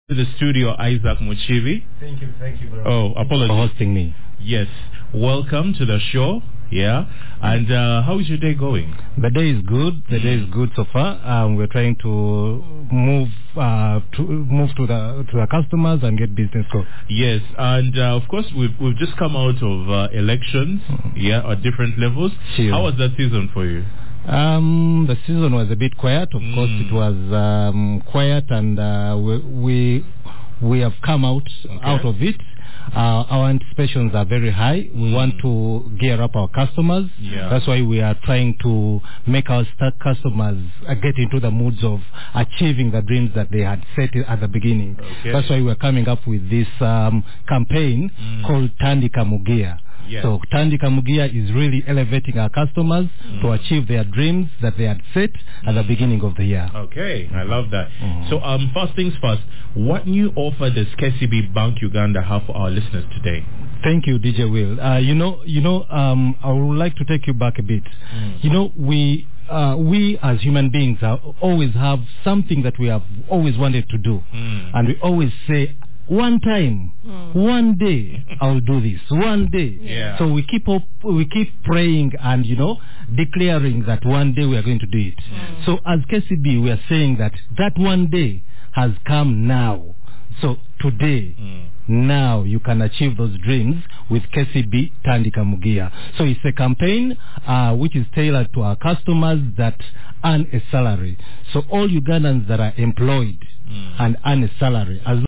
To the studio, Isaac Muchivi. Thank you very much. Oh, apologies for hosting me. Yes, welcome to the show. Yeah, and how is your day going? The day is good. The day is good so far. We're trying to move to the customers and get business going. Yes, and of course we've just come out of elections. Yeah, at different levels. Sure. How was that season for you? The season was a bit quiet. Of course, it was quiet, and we have come out of it. Our anticipations are very high. We want to gear up our customers. Yeah. That's why we are trying to make our customers get into the moods of achieving the dreams that they had set at the beginning. Okay. That's why we're coming up with this campaign called Tandika Mugia. Yes. So Tandika Mugia is really elevating our customers to achieve their dreams that they had set at the beginning of the year. Okay, I love that. So first things first, what new offer does KCB Bank Uganda have for our listeners today? Thank you, DJ Will. I would like to take you back a bit. We as human beings always have something that we have always wanted to do. And we always say, one time, one day, I'll do this. One day. Yeah. So we keep praying and, declaring that one day we are going to do it. So as KCB, we are saying that one day has come now. So today, now you can achieve those dreams with KCB Tandika Mugia. So it's a campaign which is tailored to our customers that earn a salary. So all Ugandans that are employed and earn a salary, as